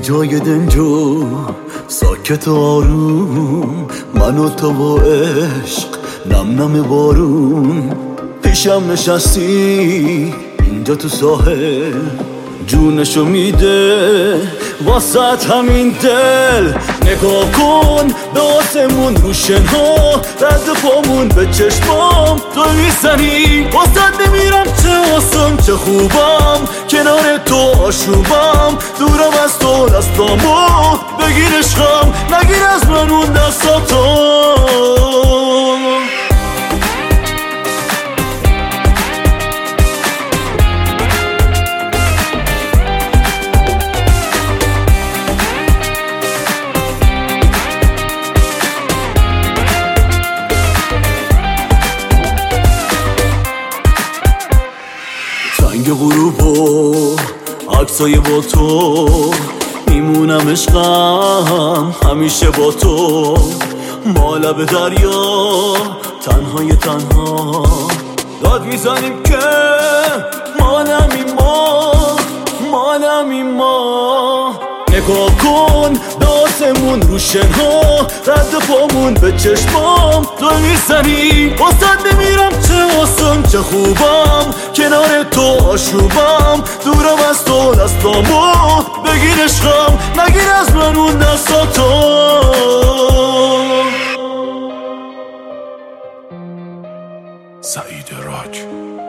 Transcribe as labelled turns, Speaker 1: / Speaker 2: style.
Speaker 1: جای دنجو ساکت و آروم، من و تو با عشق نم نم بارون. پیشم نشستی اینجا تو ساحل، جونشو میده واسط همین دل. نگاه کن به آسمون، روشنها رد پامون، به چشمام تو میزنی. واسط نمیرم، چه آسان چه خوبم، کنار تو آشوبم. دورم از تو دستامو بگیر عشقم، نگیر از من اون دستاتو. سنگ غروب و عکسای با تو، میمونم عشقم همیشه با تو. ما لب دریا تنهای تنها داد میزنیم که مالمی ما. نگاه کن به آسمون، روشنها رد پامون، به چشمام تو میزنی. واسط نمیرم، چه آسان چه خوبم، کنار تو آشوبم. دورم از تو دستامو بگیر عشقم، نگیر از من اون دستاتو.
Speaker 2: سعید راج.